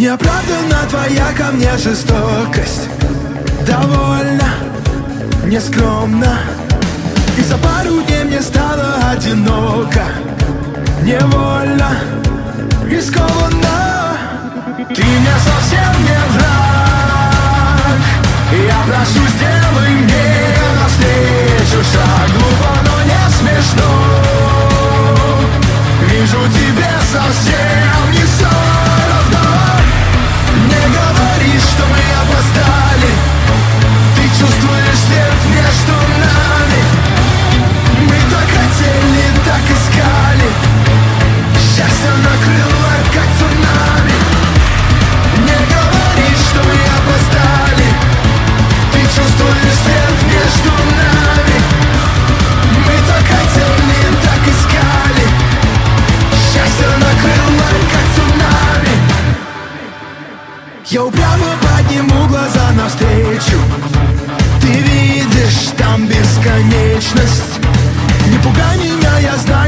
Неоправданна твоя ко мне жестокость. Довольно нескромно. И за пару дней мне стало одиноко. Невольно, рискованно. Ты мне совсем не враг. Я прошу, сделай мне навстречу шаг. Глупо, но не смешно. Вижу, тебе совсем не все равно. Не говори, что мы опоздали. Ты чувствуешь свет между нами. Мы так хотели, так искали. Счастье накрыло, как цунами. Не говори, что мы опоздали. Ты чувствуешь свет между нами. Мы так хотели, так искали. Счастье накрыло, как цунами. Я упрямо подниму глаза навстречу. Ты видишь там бесконечность. Не пугай меня, я знаю.